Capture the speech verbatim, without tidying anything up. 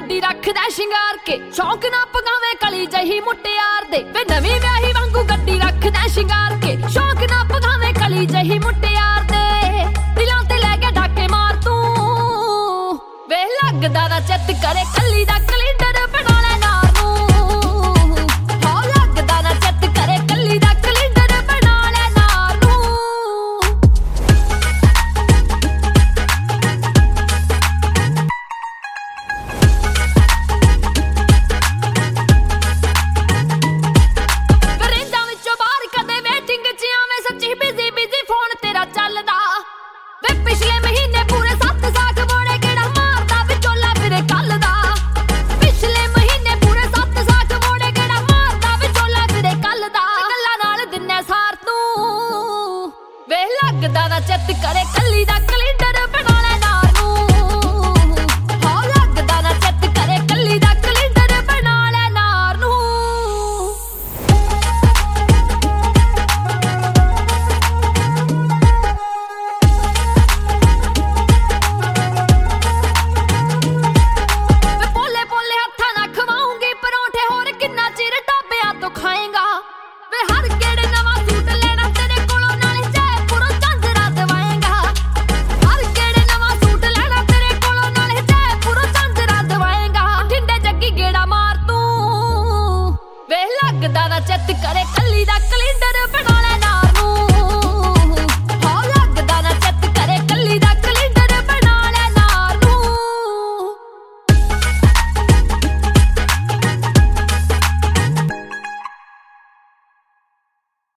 ਗੱਡੀ ਰੱਖਦਾ ਸ਼ਿੰਗਾਰ ਕੇ, ਸ਼ੌਂਕ ਨਾ ਪਗਾਵੇਂ ਕਲੀ ਜਹੀ ਮੁਟਿਆਰ ਦੇ ਵੇ। ਨਵੀਂ ਵਿਆਹੀ ਵਾਂਗੂ ਗੱਡੀ ਰੱਖਦਾ ਸ਼ਿੰਗਾਰ ਕੇ, ਸ਼ੌਂਕ ਨਾ ਪਗਾਵੇਂ ਕਲੀ ਜਹੀ ਮੁਟਿਆਰ ਦੇ। ਦਿਲਾਂ ਤੇ ਲੈ ਕੇ ਡਾਕੇ ਮਾਰ ਤੂੰ ਵੇ, ਲੱਗਦਾ ਨਾ ਚਿੱਤ ਕਰੇ ਕੱਲੀ ਦਾ ਕਲਿੰਡਰ ਬਣਾ ਲੈ ਨਾਰ ਨੂੰ। ਹੋ ਲੱਗਦਾ ਨਾ ਚਿੱਤ ਕਰੇ ਕੱਲੀ ਦਾ ਕਲਿੰਡਰ ਬਣਾ ਲੈ ਨਾਰ ਨੂੰ। ਰੇਂਜਾਂ ਵਿੱਚੋਂ ਬਾਹਰ ਕਦੇ ਵੇਟਿੰਗ 'ਚ ਆਵੇਂ, ਸੱਚੀ ਬਿਜ਼ੀ ਬਿਜ਼ੀ ਫੋਨ ਤੇਰਾ ਚੱਲਦਾ ਵੇ। ਪਿਛਲੇ ਮਹੀਨੇ ਪੂਰੇ ਸੱਤ ਸਾਖ ਬੋੜੇ ਕਿਹੜਾ ਮਾਰਦਾ ਵਿਚੋਲਾ ਫਿਰੇ ਕੱਲ ਦਾ। ਪਿਛਲੇ ਮਹੀਨੇ ਪੂਰੇ ਸੱਤ ਸਾਖ ਬੋੜੇ ਕਿਹੜਾ ਮਾਰਦਾ ਵਿਚੋਲਾ ਫਿਰੇ ਕੱਲ ਦਾ। ਗੱਲਾਂ ਨਾਲ ਦਿਨੇ ਸਾਰ ਤੂੰ ਵੇ, ਲੱਗਦਾ ਨਾ ਚਿੱਤ ਕਰੇ ਕੱਲੀ ਦਾ ਕਲਿੰਡਰ